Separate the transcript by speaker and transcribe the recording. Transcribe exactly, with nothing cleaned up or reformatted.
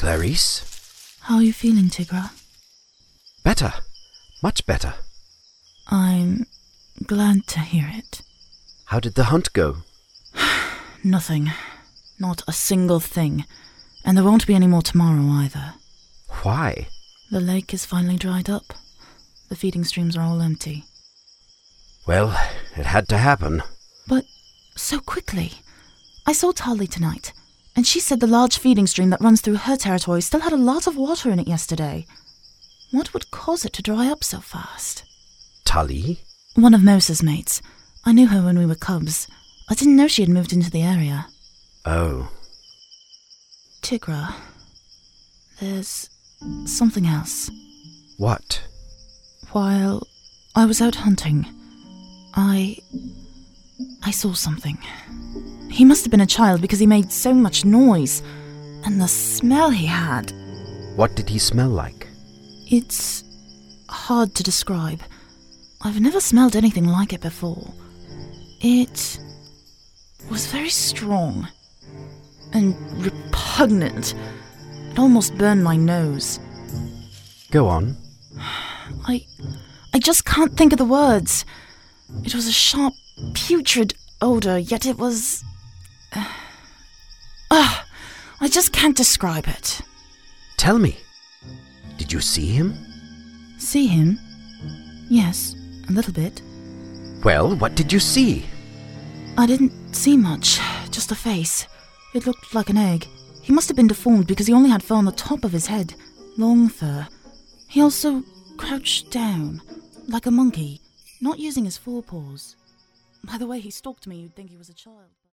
Speaker 1: Clarice?
Speaker 2: How are you feeling, Tigra?
Speaker 1: Better. Much better.
Speaker 2: I'm glad to hear it.
Speaker 1: How did the hunt go?
Speaker 2: Nothing. Not a single thing. And there won't be any more tomorrow either.
Speaker 1: Why?
Speaker 2: The lake is finally dried up. The feeding streams are all empty.
Speaker 1: Well, it had to happen.
Speaker 2: But so quickly. I saw Tali tonight, and she said the large feeding stream that runs through her territory still had a lot of water in it yesterday. What would cause it to dry up so fast?
Speaker 1: Tali?
Speaker 2: One of Moses' mates. I knew her when we were cubs. I didn't know she had moved into the area.
Speaker 1: Oh.
Speaker 2: Tigra, there's something else.
Speaker 1: What?
Speaker 2: While I was out hunting, I... I saw something. He must have been a child because he made so much noise. And the smell he had.
Speaker 1: What did he smell like?
Speaker 2: It's hard to describe. I've never smelled anything like it before. It was very strong and repugnant. It almost burned my nose.
Speaker 1: Go on.
Speaker 2: I... I just can't think of the words. It was a sharp, putrid odour, yet it was... Ah, uh, I just can't describe it.
Speaker 1: Tell me. Did you see him?
Speaker 2: See him? Yes, a little bit.
Speaker 1: Well, what did you see?
Speaker 2: I didn't see much, just a face. It looked like an egg. He must have been deformed because he only had fur on the top of his head. Long fur. He also crouched down, like a monkey, not using his forepaws. By the way he stalked me, you'd think he was a child.